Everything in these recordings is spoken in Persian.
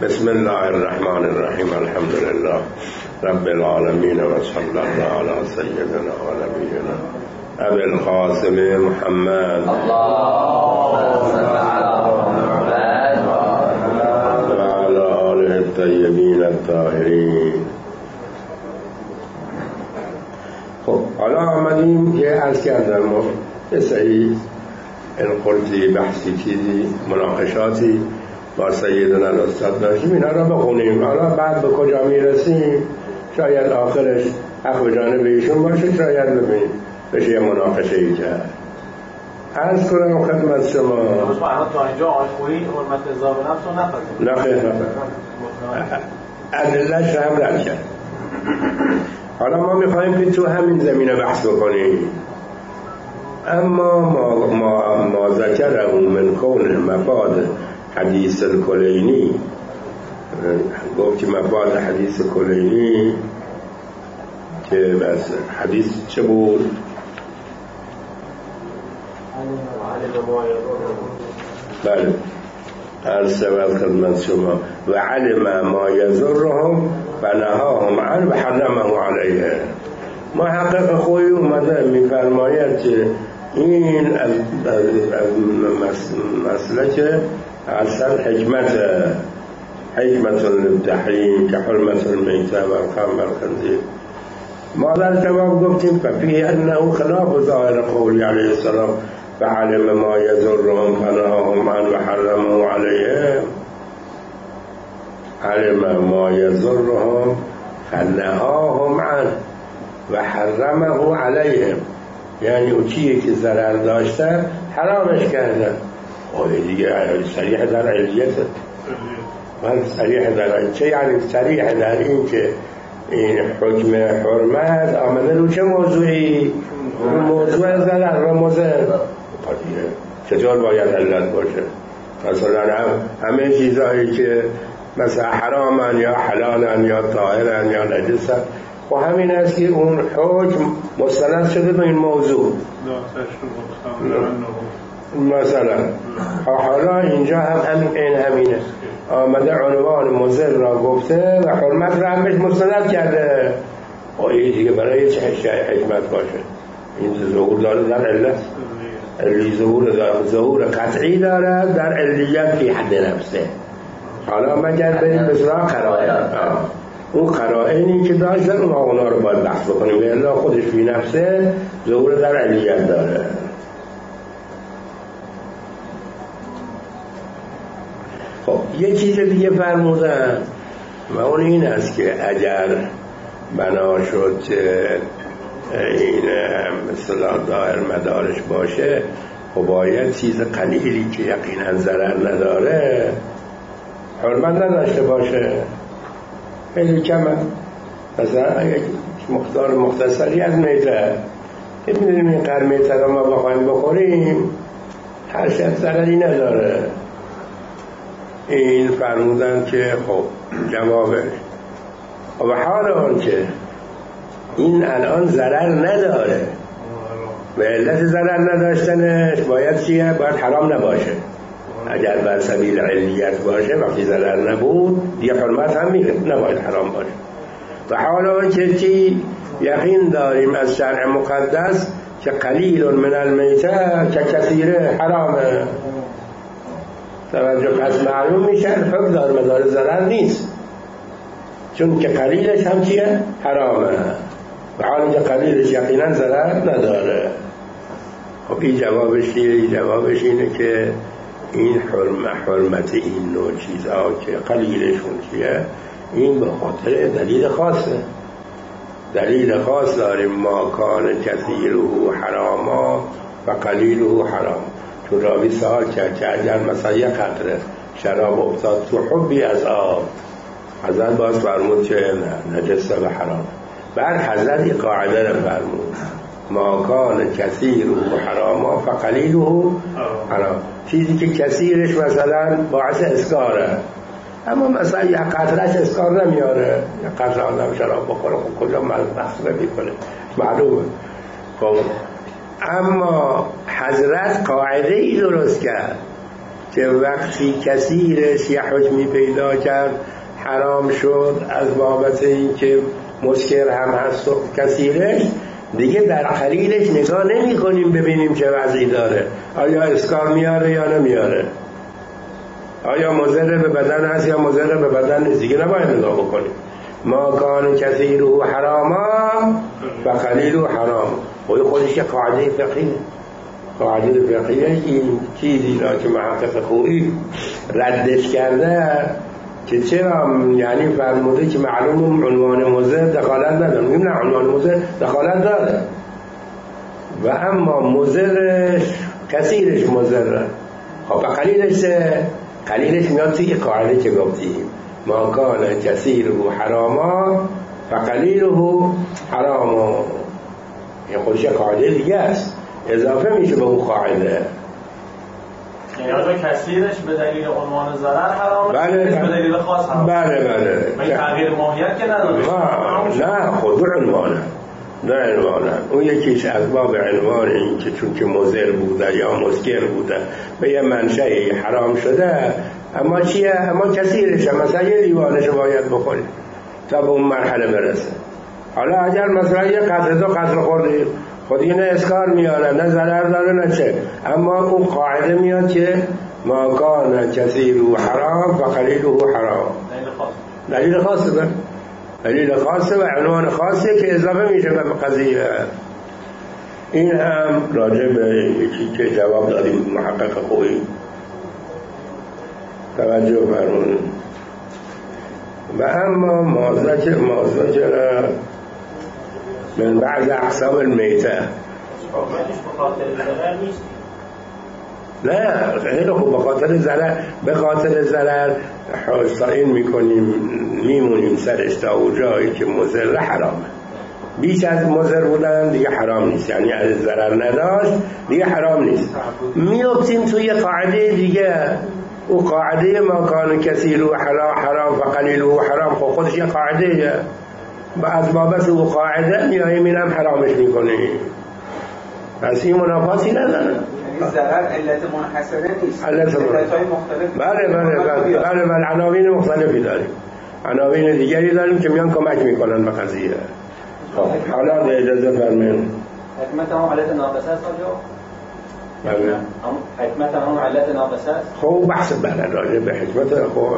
بسم الله الرحمن الرحیم. الحمد لله رب العالمین و صلی الله علی سیدنا و نبینا ابی القاسم محمد اللهم صل علی محمد و علی آله الطیبین الطاهرین. خب حالا آمدیم که عرض کردم ما یه سری انقلتی بحثی چیزی مناقشاتی با سیدنا الاستاد داشتیم، اینا را بخونیم. حالا بعد به کجا میرسیم شاید آخرش حق به جانب ایشون باشه، شاید ببینیم بشه یه مناقشه ای کرد. عرض کنم خدمت شما تا اینجا آشخویی حرمت اضافه نفس رو نفذیم؟ نه خیر ادله‌اش هم رد کرد. حالا ما میخواییم که تو همین زمینه بحث بکنیم. اما ما ذکره من کون مفاد حدیث الکلینی، گفت مفاد حدیث کلینی که بس حدیث چه بود؟ بله عرض شود خدمت شما و علم ما یضرهم و نهاهم عنه و حرمه علیه. محقق خویی اومده میفرماید که این از مسلک اصلا حکمت للتحریم که حرمت المیته و الخمر و الخنزیر. ما در جواب گفتیم ففیه انه خلاف ظاهر قولی علیه السلام فعلم ما یضرهم فنهاهم عنه و حرمه علیهم. علم ما یضرهم فنهاهم عنه و حرمه علیهم، یعنی اون چیزی که ضرر داشته حرامش کرده. دیگه صریح در علیته. من صریح در چه یعنی صریح در این که این حکم حرمت آمده رو چه موضوعی؟ موضوع ضرر و مضر. چطور باید علت باشه؟ مثلا همه چیزهایی که مثلا حرامن یا حلالن یا طاهرن یا نجسن و همین است که اون حکم مستند شده به این موضوع. مثلا حالا اینجا هم همینه آمده عنوان مضر را گفته و حرمت را هم بهش مستند کرده. این دیگه برای چه حکمت باشه؟ این ظهور داره در علت، علی ظهور قطعی داره در علیت فی حد نفسه. حالا مگر بریم به سراغ قرائن، اون قرائنی که داشتن اونا رو باید بحث بکنیم و الا خودش فی نفسه ظهور در علیت داره. خب یه چیز دیگه فرمودن و اون این است که اگر بنا شد این مثلا دائر مدارش باشه خب باید چیز قلیلی که یقینا ضرر نداره حرمت نداشته باشه. خیلی کمه. مثلا یک مقدار مختصری از میته که میدونیم این قدر میته رو ما بخوایم بخوریم هر شد ضرری نداره. این فرمودن که خب جوابش و حال آن که این الان ضرر نداره و علت ضرر نداشتنش باید چیه؟ باید حرام نباشه. اگر بر سبیل علیت باشه وقتی ضرر نبود یه حرمت هم نباید حرام باشه. و حالا که چی یقین داریم از شرع مقدس که قلیل من المیته که کثیره حرامه. توجه پس معلوم میشه حکم دار مدار ضرر نیست، چون که قلیلش هم چیه؟ حرامه. و حالا که قلیلش یقینا ضرر نداره. خب این جوابش اینه که این حرمت این نوع چیزها که قلیلشون چیه؟ این به خاطر دلیل خاصه. دلیل خاص داریم ما کان کثیره حراما و قلیله حرام. چون راوی سوال کرد که اگر مثلا یک قطره شراب افتاد تو حبی از آب حضرت باز فرمود که نجسه و حرام. بعد حضرت این قاعده رو فرمود ما کان کثیره حراما فقلیله حرام. چیزی که کثیرش مثلا باعث اسکاره اما مثلا یک قطرهش اسکار نمیاره. یک قطره آدم شراب بخوره خب کجا مصرف میکنه معلومه. خب اما حضرت قاعده ای درست کرد که وقتی کثیرش یه حکمی پیدا کرد حرام شد از بابت این که مسکر هم هست و کثیرش، دیگه در قلیلش نگاه نمی کنیم ببینیم چه وضعی داره، آیا اسکار میاره یا نمیاره، آیا مضر به بدن هست یا مضر به بدن نیست، دیگه نباید نگاه بکنیم. ما کان کثیره حراما و قلیله حرام. خودش که قاعده فقهیه، قاعده فقهیه این چیزی را که محقق خویی ردش کرده که چرا، یعنی فرموده که معلوم عنوان مضر دخالت نداره، میگیم نه عنوان مضر دخالت داره و اما مضرش کثیرش مضره. خب قلیلش میاد توی قاعده که گفتیم ما کان کثیره حراما و قلیله حراما، این خودش قاعده دیگه است اضافه میشه به اون قاعده. یعنی کثیرش به دلیل عنوان ضرر حرامه، بله به دلیل خاص حرامه. بله این تغییر ماهیت که نداره. نه خود عنوانه، نه عنوانه اون یکیش از باب عنوان این که چون که مضر بوده یا مسکر بوده به یه منشأ حرام شده، اما چیه؟ اما کثیرش مثلا یه لیوانش باید بخورید تا به اون مرحله برسه. حالا اگر مثلا یه قطره دو قطره خوردید خود این اسکار میاره، نه ضرر داره نه چه، اما اون قاعده میاد که ما کان کثیره حرام و قلیله حرام. دلیل خاصه، دلیل خاصه و عنوان خاصه که اضافه میشه به قضیه. این هم راجع به یکی که جواب دادیم محقق خویی توجه فرمون. و اما مازجر من بعض اقسام المیته نه خیلی خوب، به خاطر ضرر حسین میکنیم میمونیم سرش تا اون جایی که مضر حرامه، بیش از مضر بودن دیگه حرام نیست، یعنی از ضرر نداشت دیگه حرام نیست. میافتیم توی قاعده دیگه، او قاعده ما کان کثیره حرام و قلیله حرام، خودش یه قاعده با از بابت او قاعده میاییم اینم حرامش میکنیم، پس این منافاتی نداره. ضرر علت منحصره نیست، علتهای مختلف. بله عناوین مختلفی داریم، عناوین دیگری داریم که میان کمک میکنن به قضیه. خب حالا اجازه فرمایید حکمت هم علت ناقصه است آجا؟ بله حکمت هم علت ناقصه است؟ خب بحث بله راجع به حکمت خب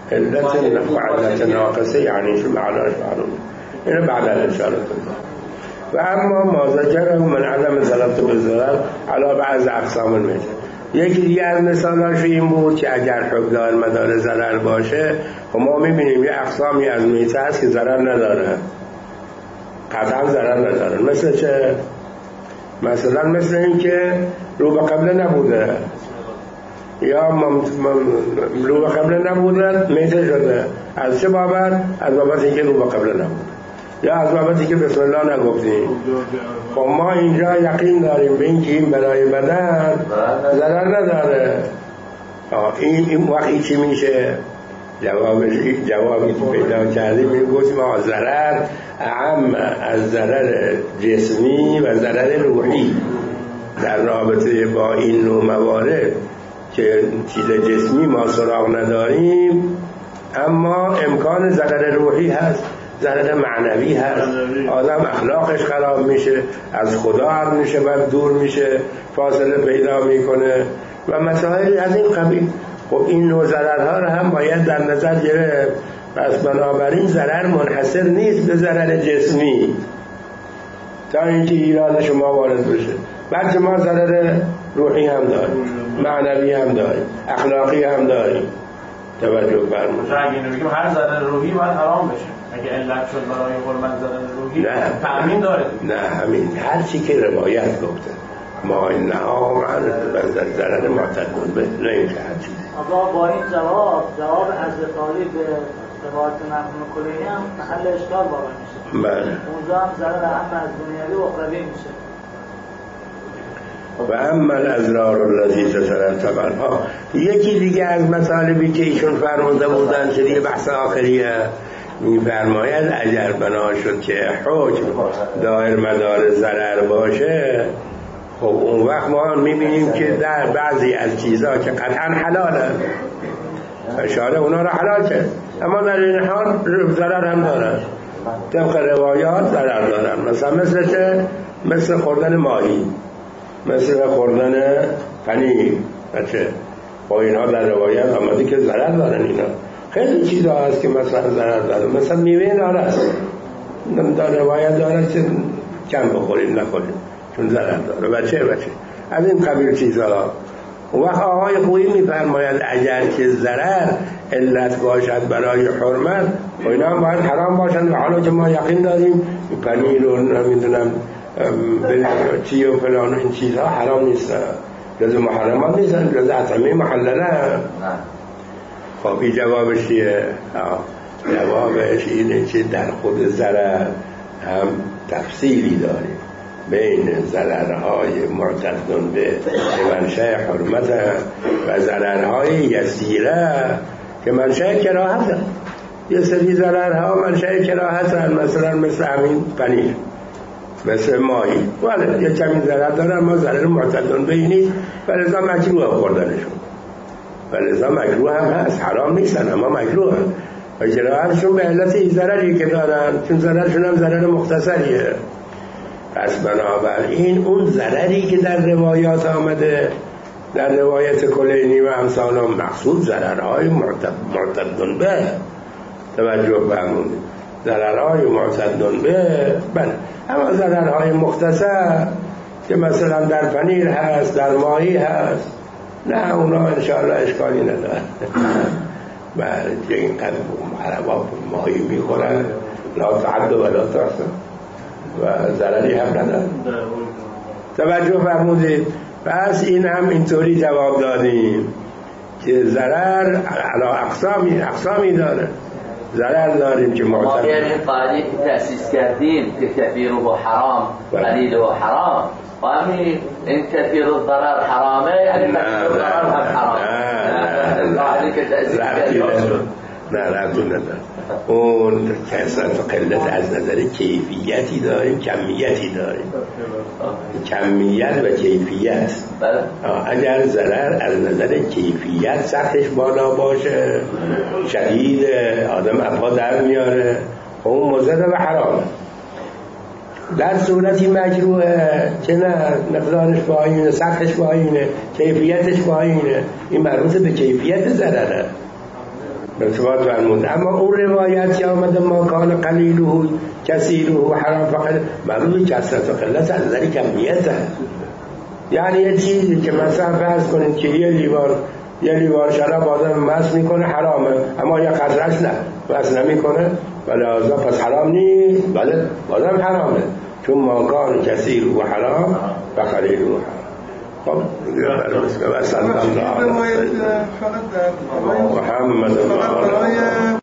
علت ناقصه یعنی شو معناش معلومه، اینو بعدا اشاره کنم. و اما مازجر من عدم ضربت به ضرر علی بعض اقسام المیته. یکی دیگه از مثالاش این بود که اگر حکم دار مدار ضرر باشه و ما میبینیم یه اقسامی از میته هست که ضرر نداره، قطعا ضرر نداره. مثل چه؟ مثلا مثل این که رو به قبله نبوده یا رو به قبله نبوده میته شده، از چه بابت؟ از بابت اینکه رو به قبله نبوده یا از بابتی که بسم الله نگفتیم. خب ما اینجا یقین داریم به این که این برای بدن ضرر نداره. این وقتی چی میشه؟ جوابی که پیدا کردیم این گفتیم ضرر اعم از ضرر جسمی و ضرر روحی. در رابطه با این نوع موارد که چیز جسمی ما سراغ نداریم اما امکان ضرر روحی هست، ضرر معنوی هست، آدم اخلاقش خراب میشه، از خدا عقل میشه و دور میشه، فاصله پیدا میکنه و مسائل از این قبیل. خب این نوع ضررها رو هم باید در نظر گرفت. پس بنابراین ضرر منحصر نیست به ضرر جسمی تا اینکه ایراد شما وارد بشه، بلکه ما ضرر روحی هم داریم، معنوی هم داریم، اخلاقی هم داریم. توجه فرمایید. اگه بگیم هر ضرر روحی باید حرام بشه، اگه علت شد برای حرمت ضرر روحی تأمین داره. نه همین هر چی که روایت گفته ما این نهام عن ضرر معتقد به نه این هر چیزی. آقا با این جواب از طالب به روایت نقل کلی هم محل اشکال واقع میشه. بله. اونجا هم ضرر هم از دنیوی و اخروی میشه. و اما الازرار الذی تترتب عنها. یکی دیگه از مطالبی که ایشون فرموده بودن که دیگه بحث آخریه، میفرماید اگر بنا شد که حکم دایر مدار ضرر باشه، خب اون وقت ما میبینیم که در بعضی از چیزها که قطعا حلاله اشاره اونا را حلال کرد، اما در این حال ضرر هم دارن، طبق روایات ضرر دارن. مثل خوردن ماهی، مثل خوردن پنیر بچه با اینها در روایت آمده که ضرر دارن. اینا خیلی چیزها هست که مثلا ضرر دارن، مثلا میوه نار است در روایت داره که کم بخورید نخورید چون ضرر داره بچه از این قبیل چیزها. و آقای خویی میفرماید اگر که ضرر علت باشد برای حرمت و اینا هم باید حرام باشند، و حالا که ما یقین داریم پنیر و نمیدونم چی و فلان این چیزها حرام نیستن، جز محرمات نیستن، جز اطعمه محلله. خب این جوابش چیه؟ جوابش اینه که در خود ضرر هم تفصیلی داریم بین ضررهای معتدن به منشأ حرمت و ضررهای یسیره که منشأ کراهت. یه سری ضررها منشأ کراهت، مثلا مثل همین پنیر، مثل ماهی، ولی یه کمی ضرر داره اما ضرر معتدن به نیست و لذا مکروه خوردنشون، و لذا مکروه هم هست، حرام نیستن اما مکروه هم. و کراهتشون به علت این ضرری که دارن، چون ضررشون هم ضرر مختصریه. پس بنابراین اون ضرری که در روایات آمده، در روایت کلینی و امثال هم مقصود ضررهای معتدن به، توجه فرمودید، ضررهای معتدن به بله. اما ضررهای مختصر که مثلا در پنیر هست، در ماهی هست، نه اونا انشاءالله اشکالی نداره. بله که اینقدر محرمات ماهی میخورن لا تعد و لا تحصى و ضرری هم نداره. توجه فرمودید. پس این هم اینطوری جواب دادیم که ضرر علی اقسامی داره. ضرر داریم که ما این قاعده که تأسیس کردیم که کثیر و حرام قلیل و حرام، و همین این کثیر الضرر حرامه یعنی کثیر الضرر هم حرامه. قاعده که تأسیس کردیم نه ربطی نداره. اون کثرت و قلت از نظر کیفیتی داریم، کمیتی داریم، کمیت و کیفیت. اگر ضرر از نظر کیفیت سختش بالا باشه، شدید، آدم ابها در میاره، اون مضر و حرامه. در صورتی مکروهه که نه مقدارش پایینه، سختش پایینه، کیفیتش پایینه، این مربوط به کیفیت ضرره. ارتباط فرمود. اما اون روایت که آمده ما کان قلیله کثیره حرام فقط مربوط به کثرت و قلت از نظر کمیت هست. یعنی یه چیزی که مثلا فرض کنید که یه لیوان شراب آدم مست میکنه حرامه، اما یه قطره‌اش نه مست نمیکنه، ولی لازم پس حرام نیست، بله آدم حرامه، چون ما کان کثیره حرام و قلیله حرام. خب و صلی الله علیه محمد